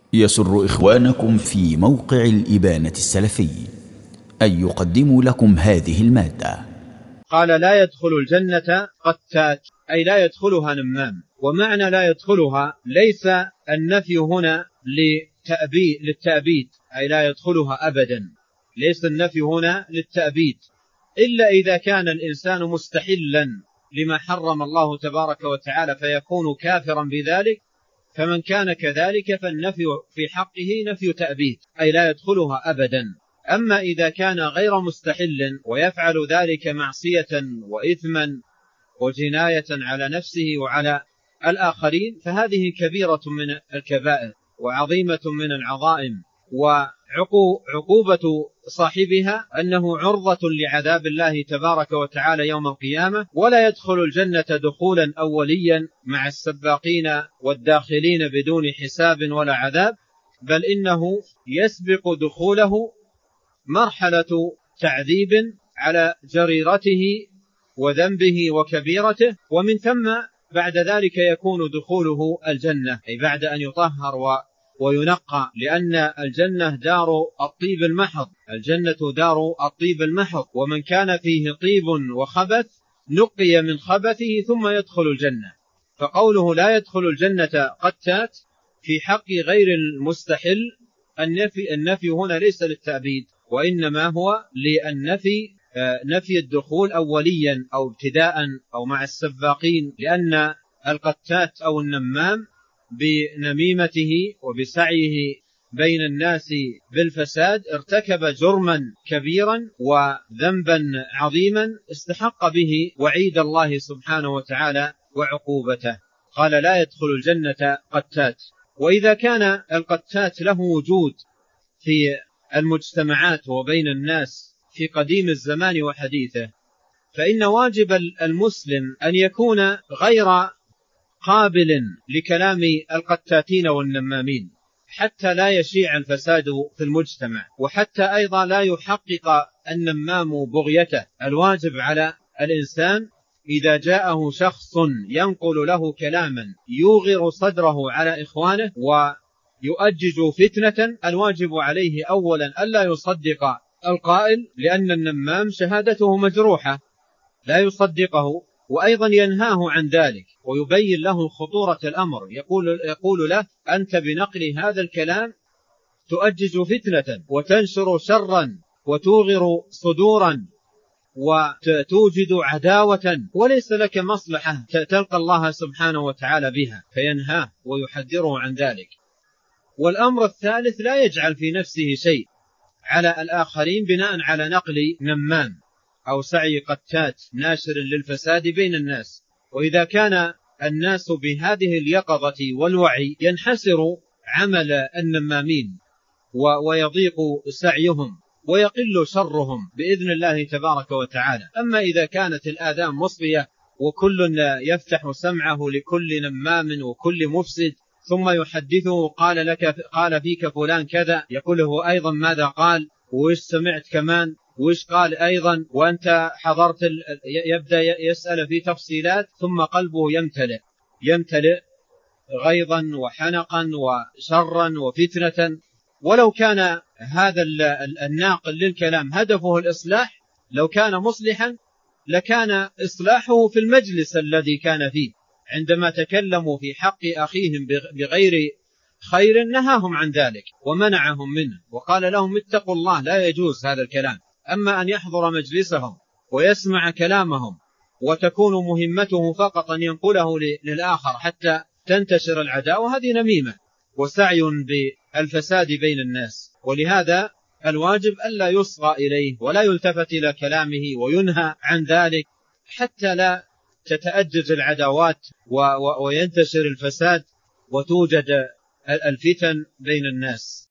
يسر إخوانكم في موقع الإبانة السلفي أن يقدموا لكم هذه المادة. قال: لا يدخل الجنة قتات، أي لا يدخلها نمام. ومعنى لا يدخلها ليس النفي هنا للتأبيد، أي لا يدخلها أبدا، ليس النفي هنا للتأبيد، إلا إذا كان الإنسان مستحلا لما حرم الله تبارك وتعالى فيكون كافرا بذلك، فمن كان كذلك فالنفي في حقه نفي تأبيد، أي لا يدخلها أبدا. أما إذا كان غير مستحل ويفعل ذلك معصية وإثما وجناية على نفسه وعلى الآخرين فهذه كبيرة من الكبائر وعظيمة من العظائم، وعقوبة صاحبها أنه عرضة لعذاب الله تبارك وتعالى يوم القيامة، ولا يدخل الجنة دخولا أوليا مع السباقين والداخلين بدون حساب ولا عذاب، بل إنه يسبق دخوله مرحلة تعذيب على جريرته وذنبه وكبيرته، ومن ثم بعد ذلك يكون دخوله الجنة، أي بعد أن يطهر وينقى، لأن الجنة دار الطيب المحض، الجنة دار الطيب المحض، ومن كان فيه طيب وخبث نقي من خبثه ثم يدخل الجنة. فقوله لا يدخل الجنة قتات في حق غير المستحل، النفي هنا ليس للتأبيد، وإنما هو للنفي، نفي الدخول أوليا أو ابتداء أو مع السباقين، لأن القتات أو النمام بنميمته وبسعيه بين الناس بالفساد ارتكب جرما كبيرا وذنبا عظيما استحق به وعيد الله سبحانه وتعالى وعقوبته. قال: لا يدخل الجنة قتات. وإذا كان القتات له وجود في المجتمعات وبين الناس في قديم الزمان وحديثه، فإن واجب المسلم أن يكون غير قابل لكلام القتاتين والنمامين حتى لا يشيع الفساد في المجتمع، وحتى أيضا لا يحقق النمام بغيته. الواجب على الإنسان إذا جاءه شخص ينقل له كلاما يوغر صدره على إخوانه ويؤجج فتنة، الواجب عليه أولا ألا يصدق القائل، لأن النمام شهادته مجروحة، لا يصدقه، وأيضا ينهاه عن ذلك ويبين له خطورة الأمر، يقول له: أنت بنقل هذا الكلام تؤجج فتنة وتنشر شرا وتوغر صدورا وتوجد عداوة وليس لك مصلحة تلقى الله سبحانه وتعالى بها، فينهاه ويحذره عن ذلك. والأمر الثالث: لا يجعل في نفسه شيء على الآخرين بناء على نقل نمام أو سعي قتات ناشر للفساد بين الناس. وإذا كان الناس بهذه اليقظة والوعي ينحسر عمل النمامين ويضيق سعيهم ويقل شرهم بإذن الله تبارك وتعالى. أما إذا كانت الآذان مصغية وكل يفتح سمعه لكل نمام وكل مفسد ثم يحدثه قال فيك فلان كذا، يقوله أيضا ماذا قال، وإيش سمعت كمان، وإيش قال أيضا، وأنت حضرت يبدأ يسأل في تفصيلات، ثم قلبه يمتلئ غيظا وحنقا وشرا وفتنة. ولو كان هذا الناقل للكلام هدفه الإصلاح، لو كان مصلحا لكان إصلاحه في المجلس الذي كان فيه، عندما تكلموا في حق أخيهم بغير خير نهاهم عن ذلك ومنعهم منه وقال لهم: اتقوا الله، لا يجوز هذا الكلام. أما أن يحضر مجلسهم ويسمع كلامهم وتكون مهمته فقط أن ينقله للآخر حتى تنتشر العداوة، هذه نميمة وسعي بالفساد بين الناس. ولهذا الواجب ألا يصغى إليه ولا يلتفت إلى كلامه وينهى عن ذلك حتى لا تتأجج العداوات وينتشر الفساد وتوجد الفتن بين الناس.